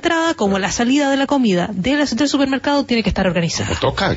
entrada como la salida de la comida del supermercado tiene que estar organizada. Como toca.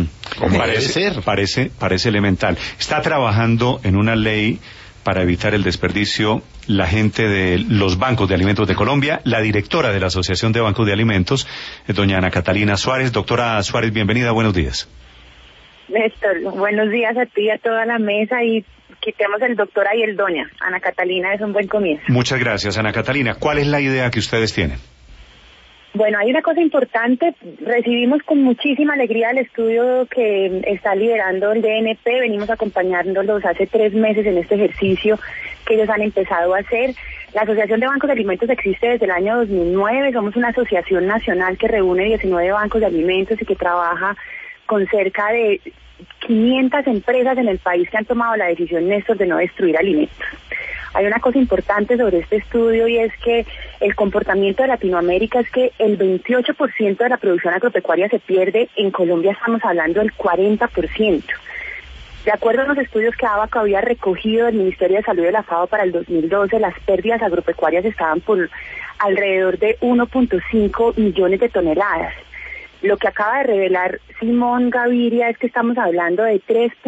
Parece elemental. Está trabajando en una ley para evitar el desperdicio la gente de los bancos de alimentos de Colombia, la directora de la Asociación de Bancos de Alimentos, doña Ana Catalina Suárez. Doctora Suárez, bienvenida, buenos días. Néstor, buenos días a ti y a toda la mesa, y quitemos el doctora y el doña. Ana Catalina es un buen comienzo. Muchas gracias, Ana Catalina. ¿Cuál es la idea que ustedes tienen? Bueno, hay una cosa importante. Recibimos con muchísima alegría el estudio que está liderando el DNP. Venimos acompañándolos hace 3 meses en este ejercicio que ellos han empezado a hacer. La Asociación de Bancos de Alimentos existe desde el año 2009. Somos una asociación nacional que reúne 19 bancos de alimentos y que trabaja con cerca de 500 empresas en el país que han tomado la decisión, Néstor, de no destruir alimentos. Hay una cosa importante sobre este estudio, y es que el comportamiento de Latinoamérica es que el 28% de la producción agropecuaria se pierde. En Colombia estamos hablando del 40%. De acuerdo a los estudios que ABACO había recogido del Ministerio de Salud de la FAO para el 2012, las pérdidas agropecuarias estaban por alrededor de 1.5 millones de toneladas. Lo que acaba de revelar Simón Gaviria es que estamos hablando de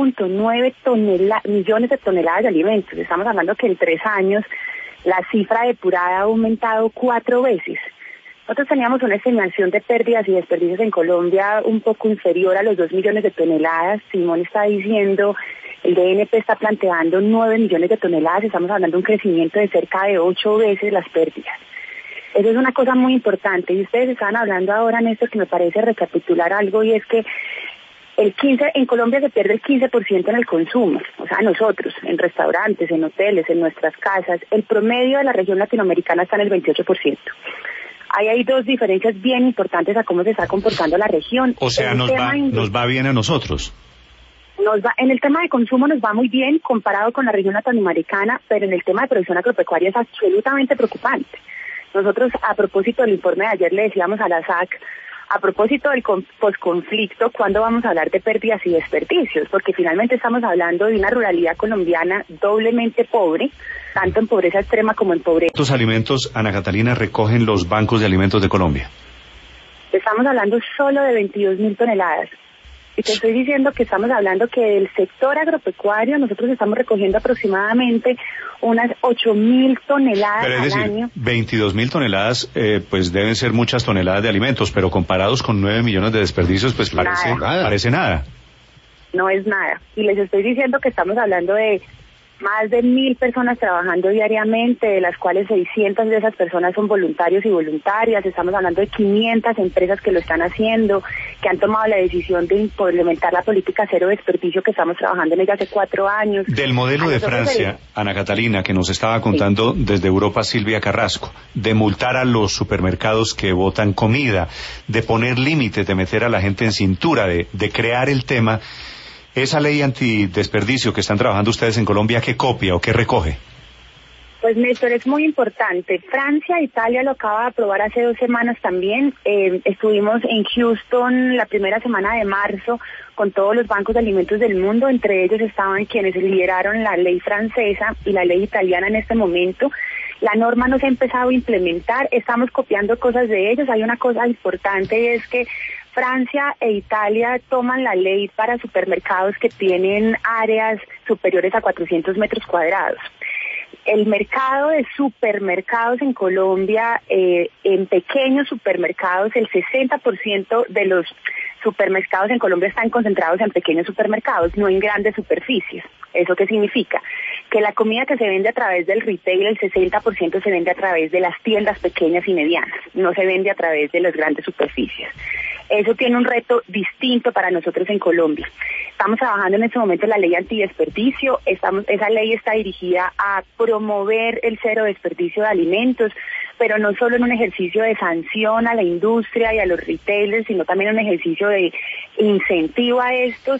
3.9 millones de toneladas de alimentos. Estamos hablando que en 3 años la cifra depurada ha aumentado 4 veces. Nosotros teníamos una estimación de pérdidas y desperdicios en Colombia un poco inferior a los 2 millones de toneladas. Simón está diciendo, el DNP está planteando 9 millones de toneladas. Estamos hablando de un crecimiento de cerca de 8 veces las pérdidas. Eso es una cosa muy importante, y ustedes estaban hablando ahora, Néstor, que me parece recapitular algo, y es que en Colombia se pierde el 15% en el consumo, o sea, nosotros, en restaurantes, en hoteles, en nuestras casas. El promedio de la región latinoamericana está en el 28%. Ahí hay 2 diferencias bien importantes a cómo se está comportando la región. O sea, nos va bien a nosotros. En el tema de consumo nos va muy bien comparado con la región latinoamericana, pero en el tema de producción agropecuaria es absolutamente preocupante. Nosotros, a propósito del informe de ayer, le decíamos a la SAC, a propósito del posconflicto, ¿cuándo vamos a hablar de pérdidas y desperdicios? Porque finalmente estamos hablando de una ruralidad colombiana doblemente pobre, tanto en pobreza extrema como en pobreza. ¿Cuántos alimentos, Ana Catalina, recogen los bancos de alimentos de Colombia? Estamos hablando solo de 22.000 toneladas. Y te estoy diciendo que estamos hablando que del sector agropecuario nosotros estamos recogiendo aproximadamente unas 8.000 toneladas al año. 22.000 toneladas, pues deben ser muchas toneladas de alimentos, pero comparados con 9 millones de desperdicios, pues parece nada. No es nada. Y les estoy diciendo que estamos hablando de más de 1.000 personas trabajando diariamente, de las cuales 600 de esas personas son voluntarios y voluntarias. Estamos hablando de 500 empresas que lo están haciendo, que han tomado la decisión de implementar la política cero desperdicio, que estamos trabajando en ella hace 4 años. Del modelo de Francia, Ana Catalina, que nos estaba contando desde Europa Silvia Carrasco, de multar a los supermercados que botan comida, de poner límites, de meter a la gente en cintura, de crear el tema. ¿Esa ley antidesperdicio que están trabajando ustedes en Colombia, qué copia o qué recoge? Pues, Néstor, es muy importante. Francia e Italia lo acaba de aprobar hace 2 semanas también. Estuvimos en Houston la primera semana de marzo con todos los bancos de alimentos del mundo. Entre ellos estaban quienes lideraron la ley francesa y la ley italiana en este momento. La norma no se ha empezado a implementar. Estamos copiando cosas de ellos. Hay una cosa importante, y es que Francia e Italia toman la ley para supermercados que tienen áreas superiores a 400 metros cuadrados. El mercado de supermercados en Colombia, en pequeños supermercados, el 60% de los supermercados en Colombia están concentrados en pequeños supermercados, no en grandes superficies. ¿Eso qué significa? Que la comida que se vende a través del retail, el 60% se vende a través de las tiendas pequeñas y medianas, no se vende a través de las grandes superficies. Eso tiene un reto distinto para nosotros en Colombia. Estamos trabajando en este momento en la ley antidesperdicio. Esa ley está dirigida a promover el cero desperdicio de alimentos, pero no solo en un ejercicio de sanción a la industria y a los retailers, sino también en un ejercicio de incentivo a estos.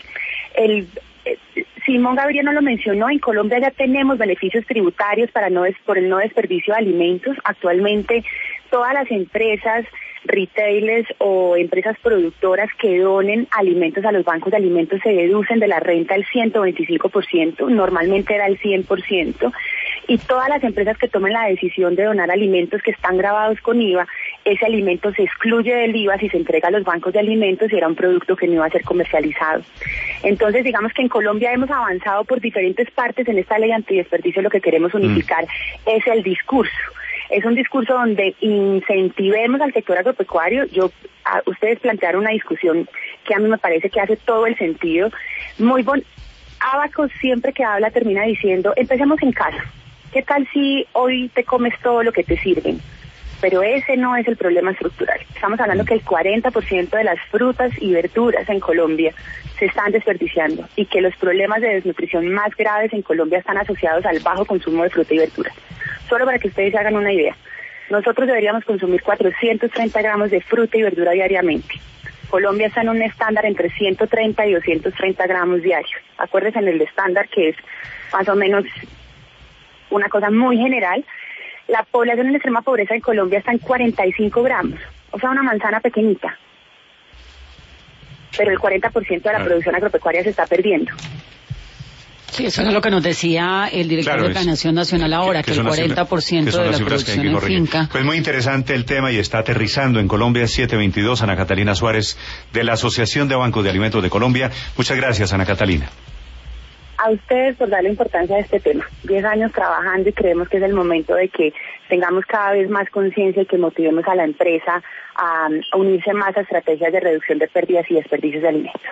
Simón Gabriel no lo mencionó, en Colombia ya tenemos beneficios tributarios por el no desperdicio de alimentos. Actualmente todas las empresas, retailers o empresas productoras que donen alimentos a los bancos de alimentos se deducen de la renta el 125%, normalmente era el 100%, y todas las empresas que tomen la decisión de donar alimentos que están gravados con IVA, ese alimento se excluye del IVA si se entrega a los bancos de alimentos y era un producto que no iba a ser comercializado. Entonces, digamos que en Colombia hemos avanzado por diferentes partes en esta ley antidesperdicio. Lo que queremos unificar es el discurso. Es un discurso donde incentivemos al sector agropecuario. Ustedes plantearon una discusión que a mí me parece que hace todo el sentido. Abacus siempre que habla termina diciendo, empecemos en casa. ¿Qué tal si hoy te comes todo lo que te sirven? Pero ese no es el problema estructural. Estamos hablando que el 40% de las frutas y verduras en Colombia se están desperdiciando y que los problemas de desnutrición más graves en Colombia están asociados al bajo consumo de fruta y verdura. Solo para que ustedes se hagan una idea, nosotros deberíamos consumir 430 gramos de fruta y verdura diariamente. Colombia está en un estándar entre 130 y 230 gramos diarios. Acuérdense en el estándar que es más o menos una cosa muy general. La población en extrema pobreza en Colombia está en 45 gramos, o sea, una manzana pequeñita. Pero el 40% de la producción agropecuaria se está perdiendo. Sí, eso es lo que nos decía el director de Planeación Nacional ahora, que el 40% de la producción en finca. Pues muy interesante el tema y está aterrizando en Colombia. 722, Ana Catalina Suárez, de la Asociación de Bancos de Alimentos de Colombia. Muchas gracias, Ana Catalina. A ustedes por darle importancia a este tema. 10 años trabajando y creemos que es el momento de que tengamos cada vez más conciencia y que motivemos a la empresa a unirse más a estrategias de reducción de pérdidas y desperdicios de alimentos.